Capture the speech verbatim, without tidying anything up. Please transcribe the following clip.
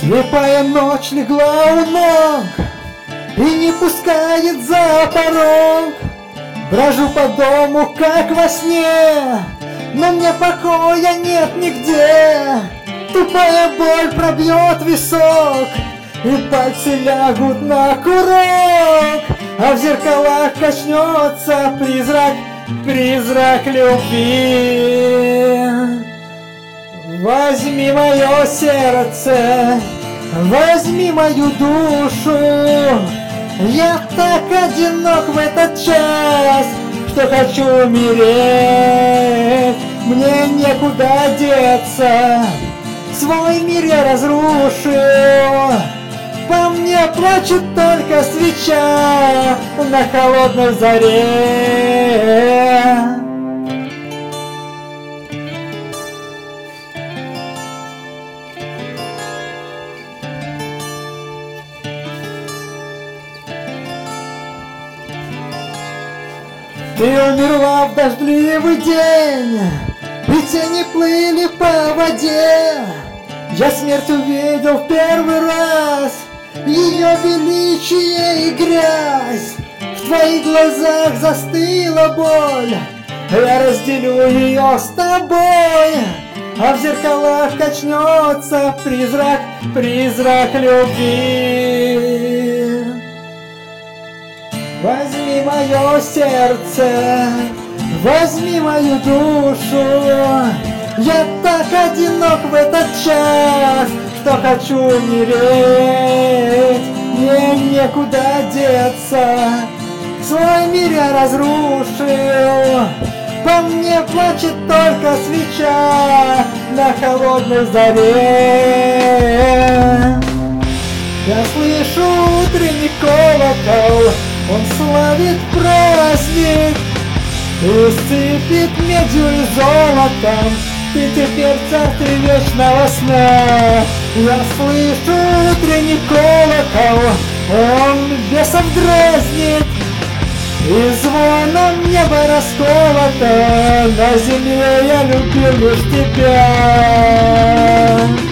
Слепая ночь легла у ног и не пускает за порог. Брожу по дому, как во сне, но мне покоя нет нигде. Тупая боль пробьет висок, и пальцы лягут на курок, а в зеркалах качнется призрак, призрак любви. Возьми мое сердце, возьми мою душу. Я так одинок в этот час, что хочу умереть. Мне некуда деться, свой мир я разрушу. По мне плачет только свеча на холодной заре. Ты умерла в дождливый день, и тени плыли по воде. Я смерть увидел в первый раз, ее величие и грязь. В твоих глазах застыла боль, я разделю ее с тобой, а в зеркалах качнется призрак, призрак любви. Возьми мое сердце, возьми мою душу. Я так одинок в этот час, что хочу умереть. Мне некуда деться, свой мир я разрушил. По мне плачет только свеча на холодной заре. Я слышу утренний колокол, он славит праздник и сыпет медью и золотом. Ты теперь царь вечного сна. Я слышу утренний колокол, он бесов дразнит, и звоном небо расколото. На земле я любил лишь тебя.